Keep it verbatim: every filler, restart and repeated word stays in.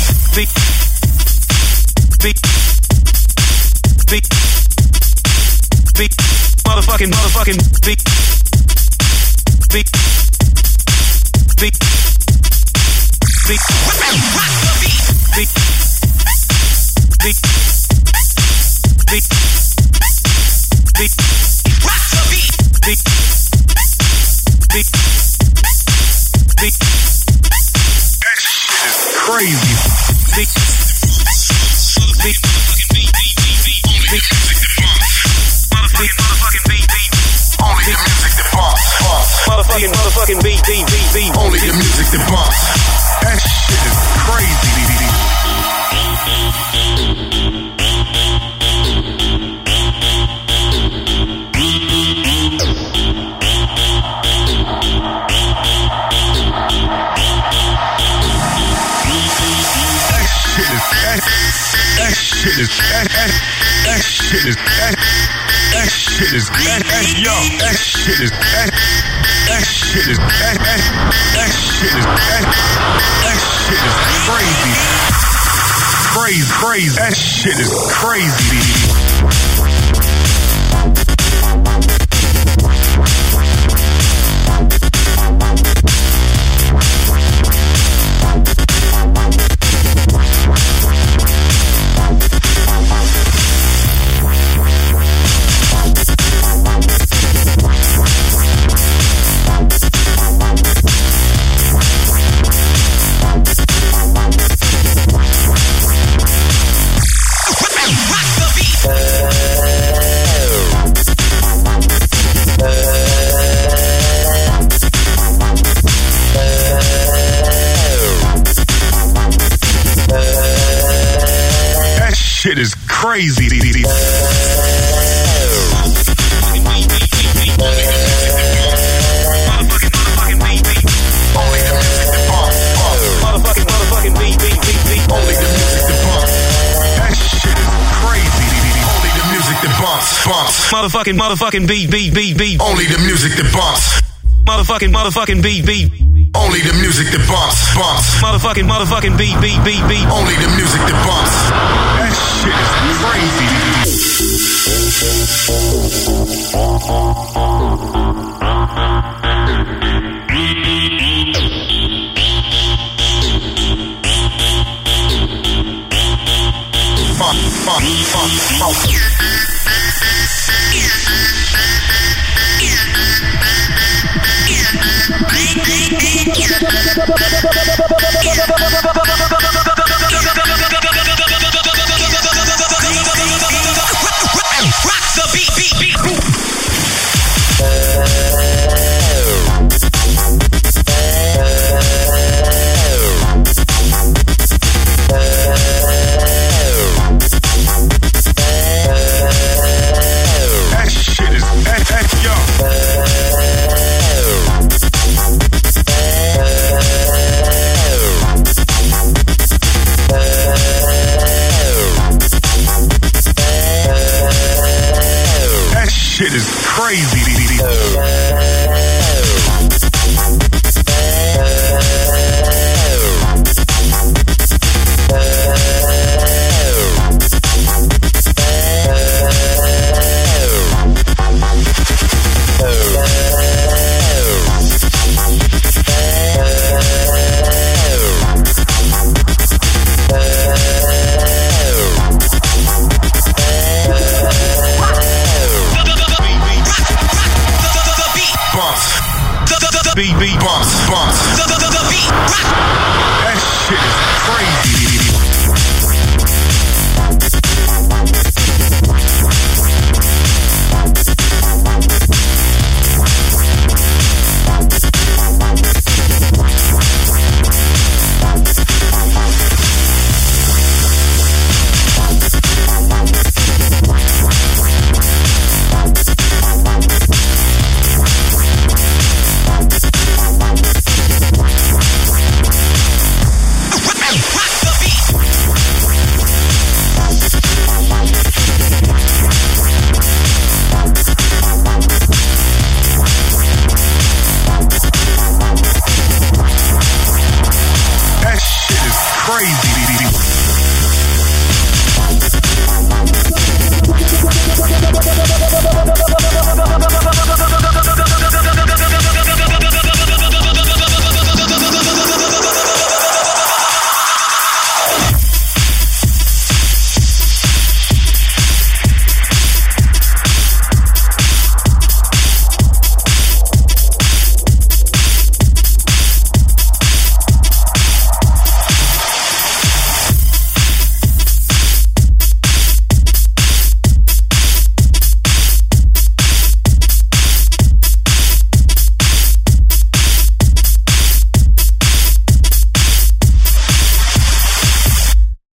beat, beat, beat, beat, motherfucking, motherfucking beat, beat, beat, beat, rock the beat, beat, beat, beat, beat, rock the beat, beat, beat, beat. That shit is crazy. Beat, beat, beat, beat, motherfucking, motherfucking beat, beat. Only the music that bumps, bumps. Motherfucking, motherfucking beat, beat, beat, beat. Only the music that bumps. That shit is crazy. That shit is that that that shit is that that shit is that that yo that shit is that that shit is that that that shit is that that shit is crazy crazy crazy that shit is crazy. Shit is crazy. Motherfucking, motherfucking beat, beat, beat, beat. Only the music that bumps. Motherfucking, motherfucking beat, beat. Only the music that bumps, bumps. Motherfucking, motherfucking beat, beat, beat, beat. Only the music that bumps. That shit is crazy. Fuck, fuck, fuck, fuck. Rock the beat, beat, beat. That shit is that that yo. Shit is crazy. Beat, beat, bumps, bumps. The, the, the, the beat, rock. That shit is crazy. Crazy.